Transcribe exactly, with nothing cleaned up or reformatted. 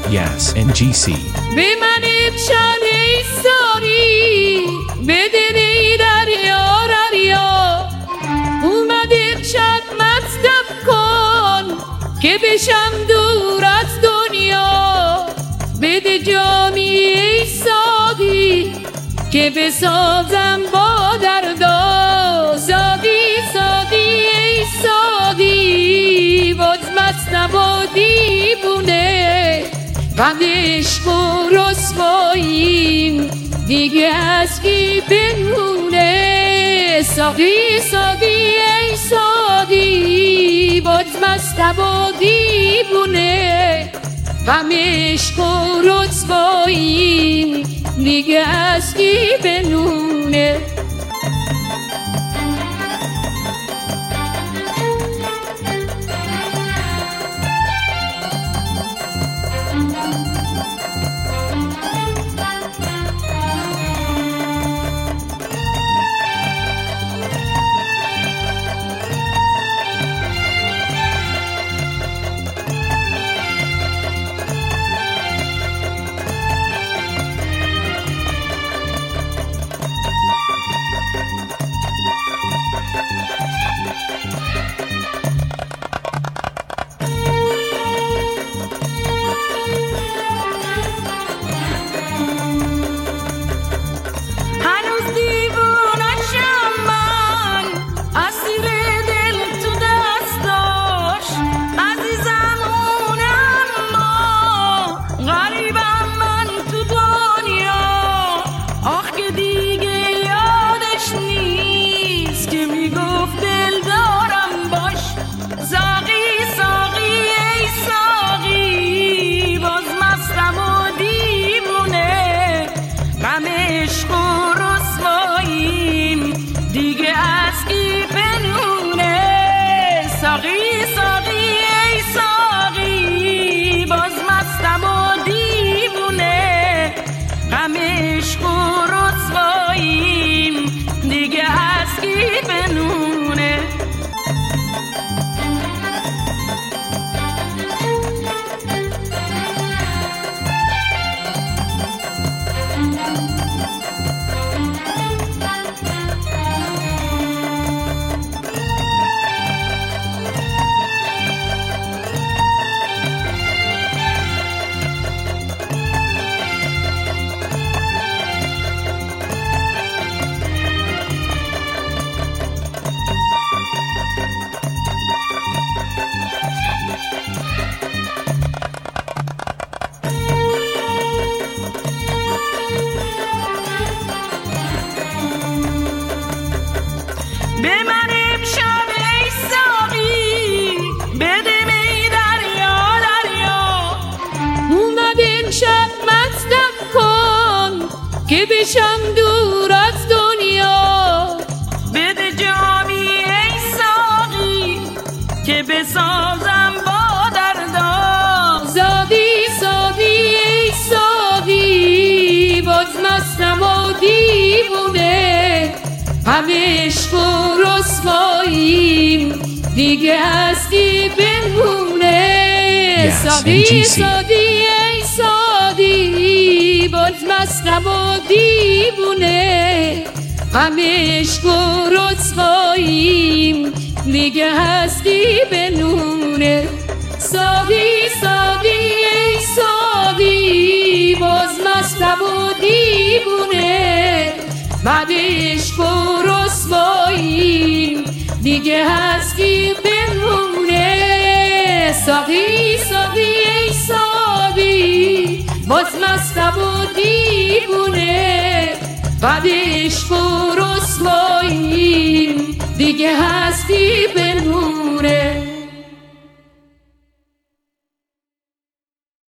Yas and G C. به من امشب ای ساری بده ای دریا دریا اومد امشب مستم کن که بشم دور از دنیا بده جامی ای ساقی که بسازم با دردا ساقی ساقی ای ساقی باز مستم و دیوونه غم عشق و رسواییم دیگه از کی بمونه ساقی ساقی ای ساقی باز مستم و دیوونه غم عشق و رسواییم دیگه از کی بمونه که بشم دور از دنیا بده جامی ای ساقی که بسازم با دردا زادی سادی ای ساقی باز مستم و دیوونه هم عشق و رسواییم دیگه هستی بمونه سادی سادی ای سادی باز مستم و دیوونه غم عشق و رسواییم دیگه هستی بمونه سادی سادی ای سادی باز مستم و دیوونه بعد عشق و رسواییم دیگه هستی بمونه ساقی ساقی ای ساقی باز مستم و دیوونه بعد عشق و رسواییم دیگه هستی بمونه